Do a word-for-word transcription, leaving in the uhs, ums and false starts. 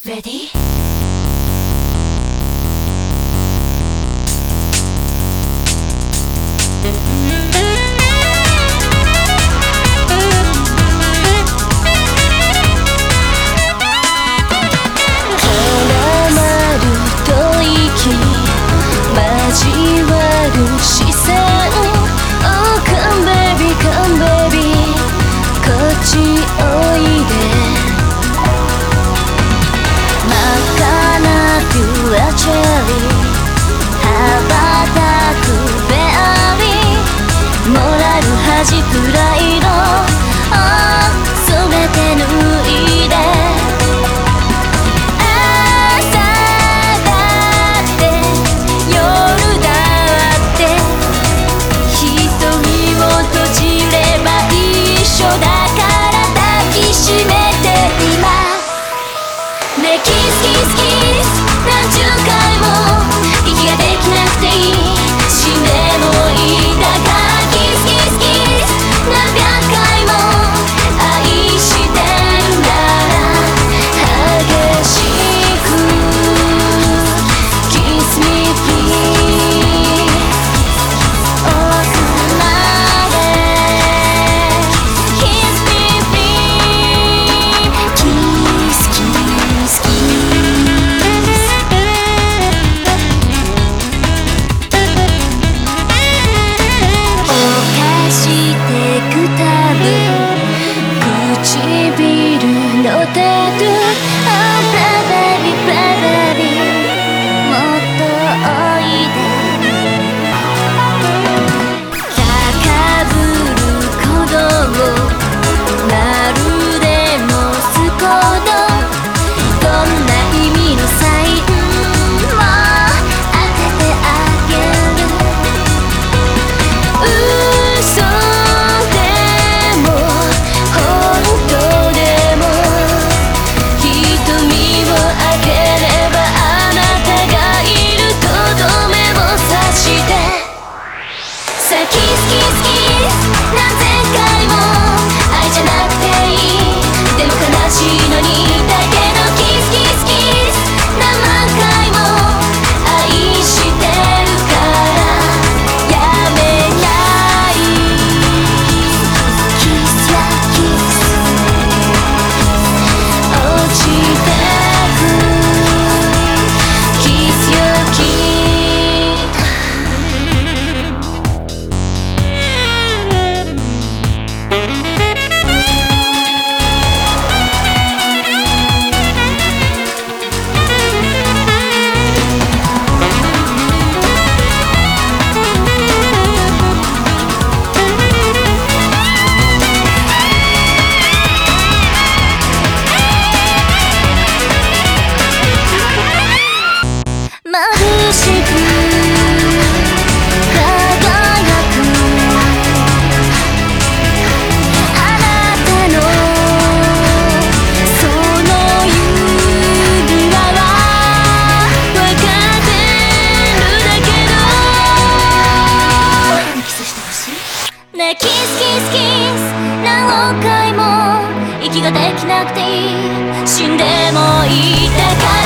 Ready? 交わる視線 Oh come baby come baby こっちおいで真っ赤なピュアチェリー羽ばたくベアリーモラル恥プライド Oh 全て脱いでキスキスキス何十回も息ができなくていい死んでもいいだからキスキスキス何百回も愛してるなら激しく Kiss me please 奥まで Kiss me please Kiss kiss唇のタトゥー Oh play baby play baby もっとおいで高ぶる鼓動まるでモスコードどんな意味のサインも当ててあげる嘘でも本当キスキスキス何千回も愛じゃなくていいでも悲しいのにだけどキスキスキス何万回も愛してるからやめないキスやキス落ちてくキスよキス眩しく輝くあなたのその指輪は分かってるだけどキスしてほしいねえキスキスキス何億回も息ができなくていい死んでもいいだから